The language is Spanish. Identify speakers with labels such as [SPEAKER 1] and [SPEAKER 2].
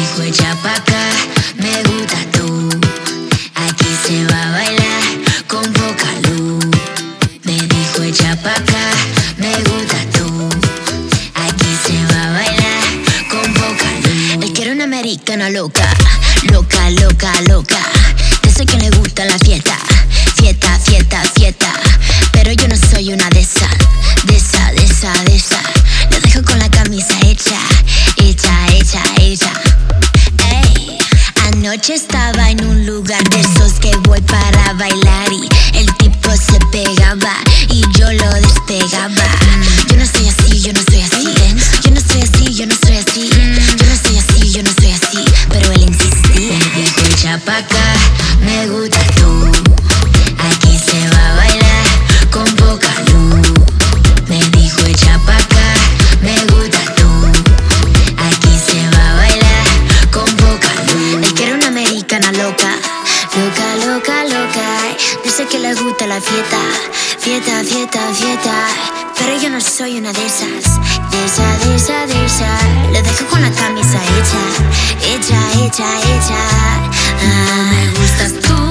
[SPEAKER 1] dijo echa pa' acá, me gusta tú. Aquí se va a bailar con poca luz. Me dijo echa pa' acá, me gusta tú. Aquí se va a bailar con poca luz. Él quiere una americana loca, loca, loca, loca. Yo sé que le gusta la fiesta, fiesta, fiesta, fiesta. Pero yo no soy una de esas, de esa, de esa, de esa. Lo dejo con la camisa hecha, hecha, hecha, hecha. Ey, anoche estaba en un lugar de esos que voy para bailar y el tipo se pegaba y yo lo despegaba. Yo no soy así, yo no soy así. Yo no soy así, yo no soy así. Yo no soy así, yo no soy así. Pero él insistía. Me dijo echa pa' acá, me gusta tú. Aquí se va a bailar con poca luz. Me dijo echa pa' acá, me gusta tú. Aquí se va a bailar con poca luz. Él quiere una americana loca, loca, loca, loca. Yo sé que le gusta la fiesta, fiesta, fiesta, fiesta. Pero yo no soy una de esas, de esa, de esa, de esa. Lo dejo con la camisa hecha, hecha, hecha, hecha. Me gustas tú.